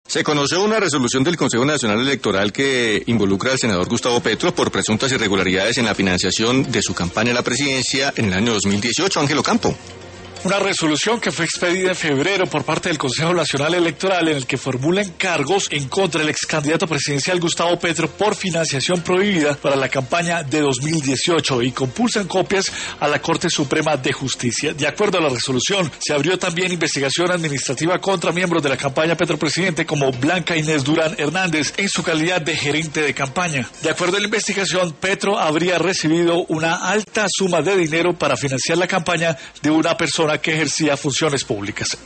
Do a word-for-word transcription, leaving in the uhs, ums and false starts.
Se conoció una resolución del Consejo Nacional Electoral que involucra al senador Gustavo Petro por presuntas irregularidades en la financiación de su campaña a la presidencia en el año dos mil dieciocho. Ángelo Campo. Una resolución que fue expedida en febrero por parte del Consejo Nacional Electoral en el que formulan cargos en contra del ex candidato presidencial Gustavo Petro por financiación prohibida para la campaña de dos mil dieciocho y compulsan copias a la Corte Suprema de Justicia. De acuerdo a la resolución, se abrió también investigación administrativa contra miembros de la campaña Petro Presidente como Blanca Inés Durán Hernández en su calidad de gerente de campaña. De acuerdo a la investigación, Petro habría recibido una alta suma de dinero para financiar la campaña de una persona que ejercía funciones públicas.